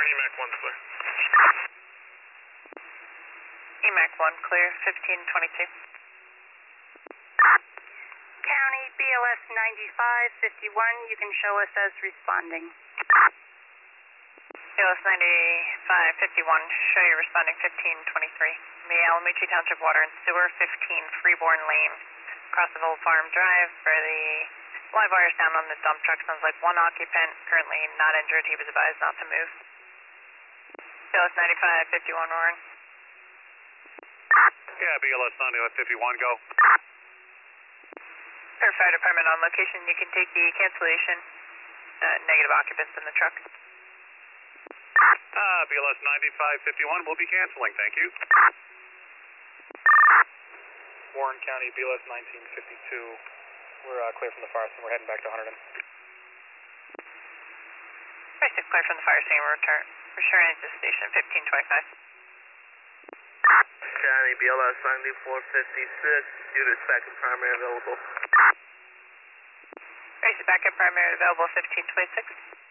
EMAC 1's clear. EMAC 1 clear, 1522. County BLS 9551, you can show us as responding. BLS 9551, show you responding 1523. The Alamucci Township Water and Sewer, 15 Freeborn Lane, across of Old Farm Drive, for the live wire sound on the dump truck. Sounds like one occupant, currently not injured. He was advised not to move. BLS 9551, Warren. Yeah, BLS 9551, go. For fire department on location, you can take the cancellation. Negative occupants in the truck. BLS 9551 will be canceling, thank you. Warren County, BLS 1952. We're clear from the fire scene. We're heading back to 100. 46 clear from the fire scene. We're returning to the station 1525. County, BLS 9456. Unit second primary available. Basic backup primary available 1526.